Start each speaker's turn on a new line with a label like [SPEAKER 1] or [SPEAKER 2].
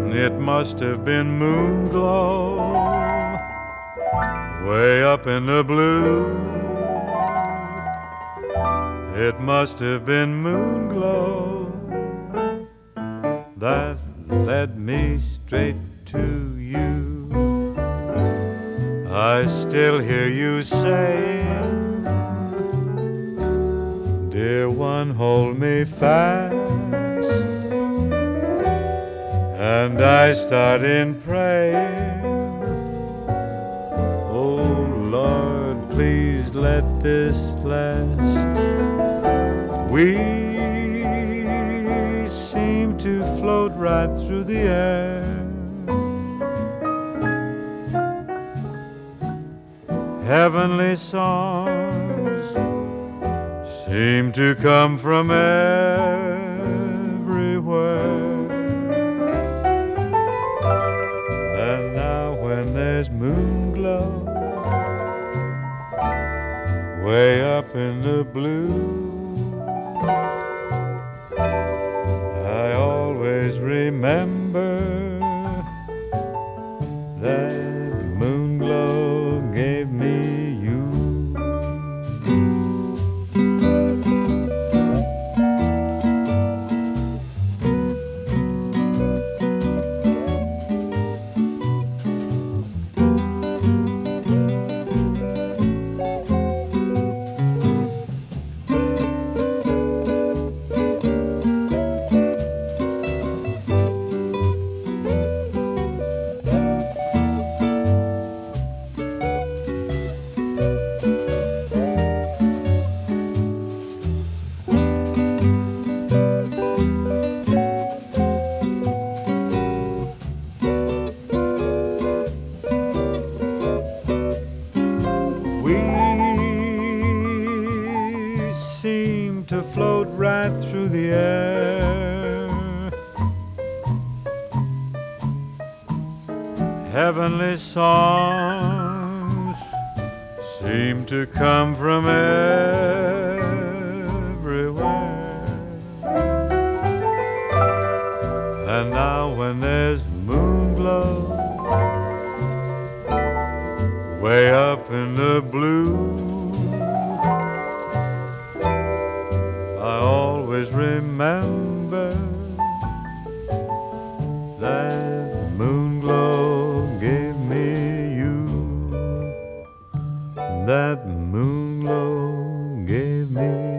[SPEAKER 1] It must have been moon glow way up in the blue. It must have been moon glow that led me straight to you. I still hear you saying, dear one, hold me fast. And I start in prayer, oh Lord, please let this last. We seem to float right through the air. Heavenly songs seem to come from everywhere. And now when there's moon glow way up in the blue, I always remember that moon glow gave me you. We seem to float right through the air. Heavenly songs seem to come from everywhere. And now when there's moon glow way up in the blue, I always remember that moon glow gave me you. That moon glow gave me